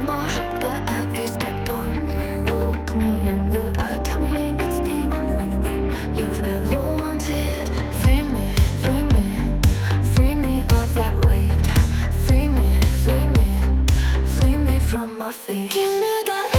Может, пообидеть он. Look me in the eye, tell me it's deep. You've ever wanted. Free me of that weight. Free me from my feet. Give me that.